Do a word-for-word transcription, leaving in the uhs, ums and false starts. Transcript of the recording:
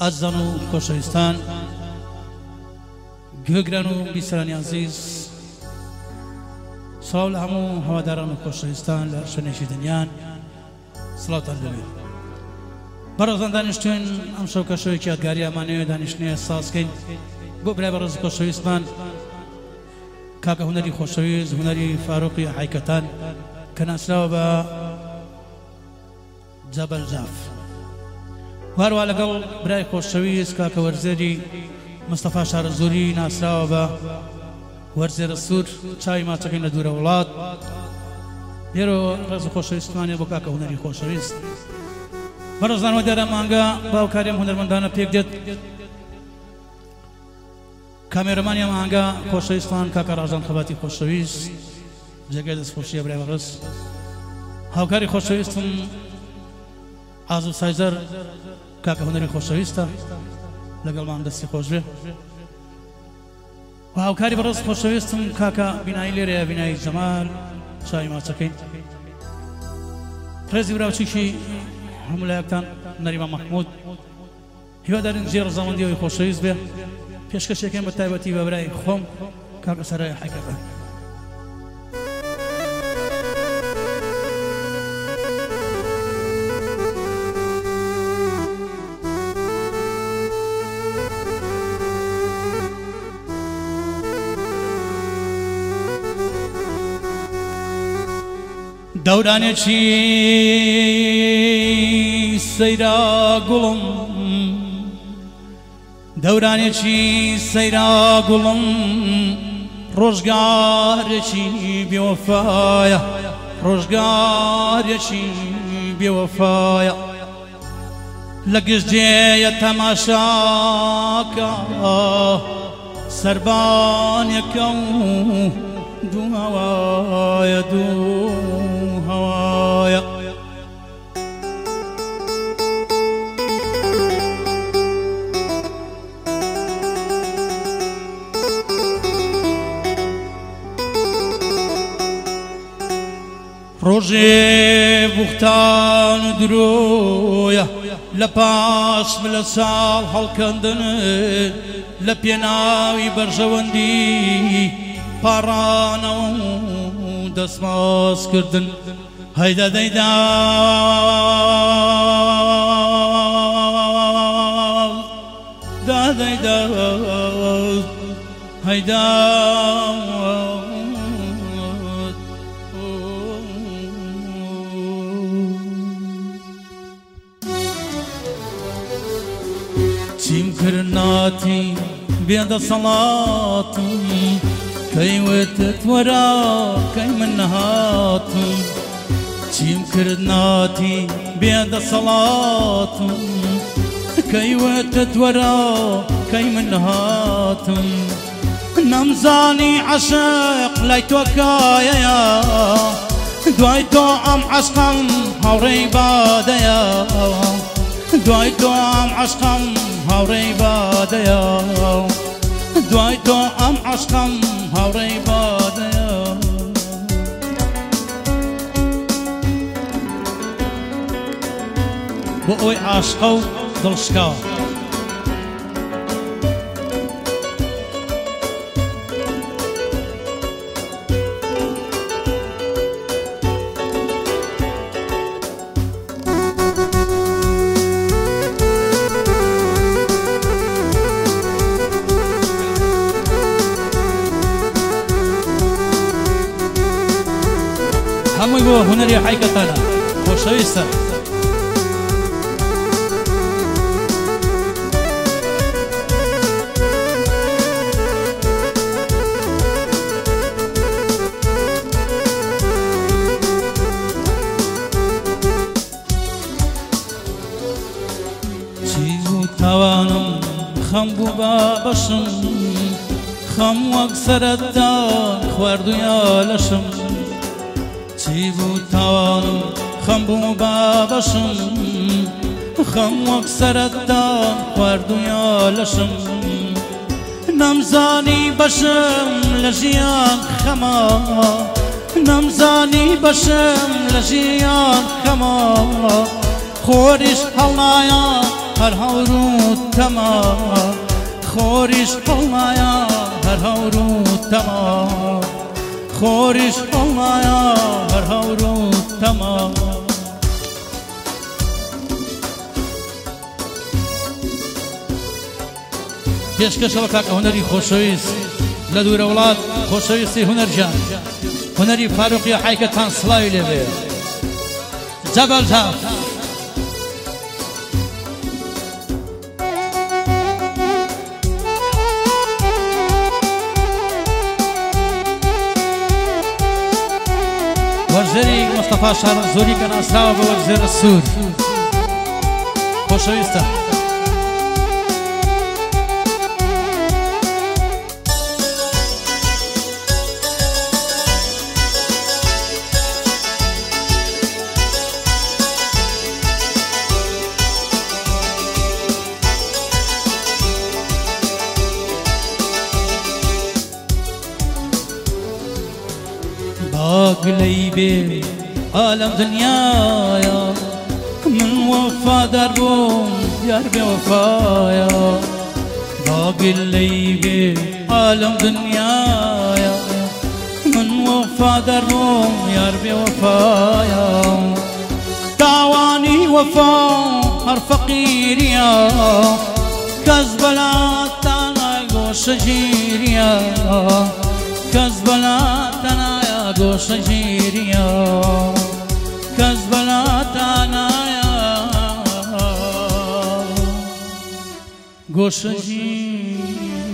ئازان و خۆشەویستان گوێگران و بیسەرانی عەزیز، سڵاو لە هەموو هەواداران و خۆشەویستان لە شوێنێکی دنیان، سڵاوتان دەبێت. بەڕێزان دانیشتوین ئەم شەو کە شەوێکی یادگاری ئەمانەوێ دانیشتنێ سازکەین بۆ برای بەڕێز خۆشەویستمان کاکە هونەری خۆشەویست، هونەری فاروقی حایکەتان کە ناسراوە بە جەبەلجاف. هەروە لەگەڵ برای خۆشەویست کاکە وەرزێری مستەفا شارەزۆری ناسراوە بە وەرزێرە سوور چاوی ماچەکەین لە دوورە وڵات. لێرە ڕێز و خۆشەویستمانێ بۆ کاکە هونەری خۆشەویست. بەڕێزانەوە دیارە مانگە باوکاریم هونەرمەندانە پێک دێت. کامێرەمانی مانگە خۆشەویستمان کاکە ڕاژان خەباتی خۆشەویست، جێگەی دەستخۆشیە برای بەڕێز. هاوکاری خۆشەویستم ئازو سایزەر کاکە هونەری خۆشەویستە، لەگەڵمان دەستی خۆش بێ. و هاوکاری بەڕێز خۆشەویستم کاکە بینایی لێرەیە، بینایی جەمال چاوی ماچەکەین. ڕێزی براوچێکی هەموو لایەکتان نەریمان مەحموود، هیوادارین جێ ڕەزامەندی ئەوی خۆشەویست بێ. پێشکەشێکم بە تایبەتی بە برای خۆم کاکە سەرای حایکەتان. دەورانێکی سەیرا گوڵم، دەورانێکی سەیرا گوڵم، ڕۆژگارێکی بێوەفایە، ڕۆژگارێکی بێوەفایە. لە گشتێیە تەماشاکە سەربانیەکە و دوو هەوایە، دوو هەوایە. ڕۆژێ بوختان و درۆیە لە پاش لە ساڵ هەڵکەندن، لە پێناوی بەرژەوەندی پاڕانەوە و دەسمازکردن. هەیدا دەیدا دادەیدا هەیدا چیم کردناتی بێدە سەڵاتم، کەیوتت وەرە کەی من هاتم. چیم کردناتی بێدە سەڵاتم، کەیوتت وەرە کەی من هاتم. نەمزانی عەشق لای تۆ کایەیە، دوای تۆ ئەم عەشقەم هاوڕێی بادەیە، دوای تۆ ئەم عەشقەم هاوڕێی بادەیە، دوای تۆ ئەم عەشقەم هاوڕێی بادەیە. بۆ ئەوەی عاشقە و دڵشکاوە. هەمووی بۆ هونەری حایکەتانە خۆشەویستە. چی بوو تاوانم خەم بوو بە بەشم، خەم وەک سەرەتدان خواردوویە لەشم. چی بوو تاوانم خەم بوو بە بەشم، خەم وەک سەرەتدان خواردوویە لەشم. نەمزانی بەشم لە ژیان خەمە، نەمزانی بەشم لە ژیان خەمە. خۆریش هەڵنایە هەر هەور و تەما خۆریش هەڵمایە هەر هەور و تەما خۆریش هەڵمایە هەر هەور و تەما پێشکەشەوە کاکە هونەری خۆشەویست لە دوورە وڵات خۆشەویستی هونەرجان هونەری فاروقی حایکەتان سڵاوی لێبێ جەبەل جاف وەرزەری مستەفا شارەزۆری کە ناسراوە بە وەرزێرە سوور خۆشەویستە باقلي بي عالم دنيايا من وفا دربوم يا ربي وفايا باقلي بي عالم دنيايا من وفا دربوم يا ربي وفايا دعواني وفا هر فقيريا كزبلاتنا قوش جيريا كزبلاتنا گوش جیریا کز بلاتانا گوش جیریا